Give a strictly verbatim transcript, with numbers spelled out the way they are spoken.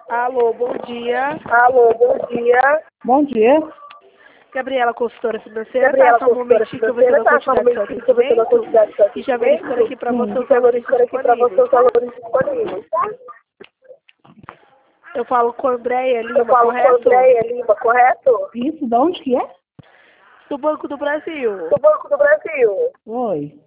Alô, bom dia. Alô, bom dia. Bom dia. Gabriela, consultora financeira. Gabriela, Passa um momentinho que eu vou ver a quantidade do seu atendimento e já verificando aqui para você os valores disponíveis, tá? Eu falo com a Andréia Lima, Eu falo correto? com a Andréia Lima, correto? Isso, de onde que é? Do Banco do Brasil. Do Banco do Brasil. Oi.